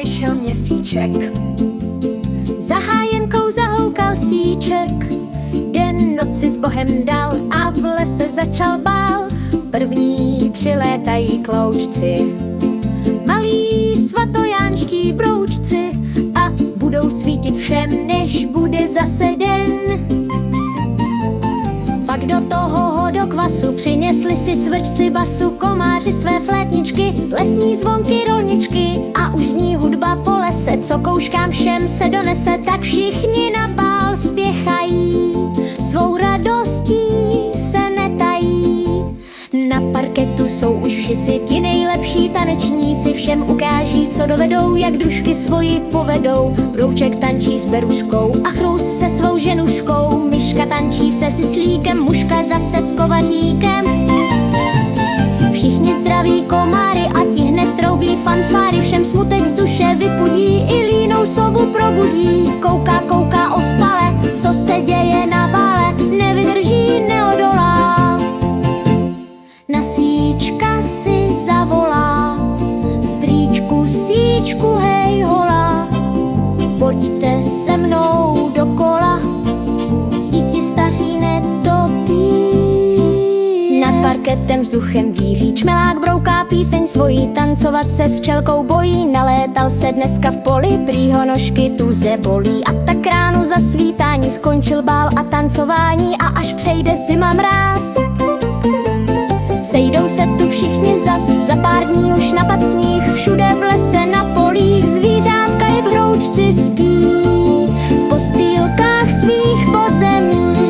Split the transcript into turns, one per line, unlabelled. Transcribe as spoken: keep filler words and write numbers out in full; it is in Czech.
vyšel měsíček, za hájenkou zahoukal síček. Den noci s Bohem dal a v lese začal bál. První přilétají kloučci, malí svatojánští broučci, a budou svítit všem, než bude zase den. Pak do toho hodokvasu přinesli si cvrčci basu, komáři své flétničky, lesní zvonky, rolničky, a už zní hudba po lese, co kouškám všem se donese. Tak všichni na bál spěchají, svou radostí se netají. Na parketu jsou už všichni ti nejlepší tanečníci, všem ukáží, co dovedou, jak družky svoji povedou. Brouček tančí s beruškou a chroust se svou ženuškou, myška tančí se syslíkem, muška zase s kovaříkem. Všichni zdraví komáry a ti hned troubí fanfáry, všem smutek z duše vypudí, i línou sovu probudí. Kouká, kouká ospale, co se děje na bále, nevydrží, neodolá. Na síčka si zavolá, strýčku, síčku, hej hola, pojďte se mnou do kola, děti staří netopí. Nad parketem vzduchem víří, čmelák brouká píseň svojí, tancovat se s včelkou bojí. Nalétal se dneska v poli, prý ho nožky tuze bolí, a tak ráno za svítání skončil bál a tancování. A až přejde zima mráz, sejdou se tu všichni zas, za pár dní už napad sníh, všude v lese na polích zvířátka i broučci spí v postýlkách svých podzemí.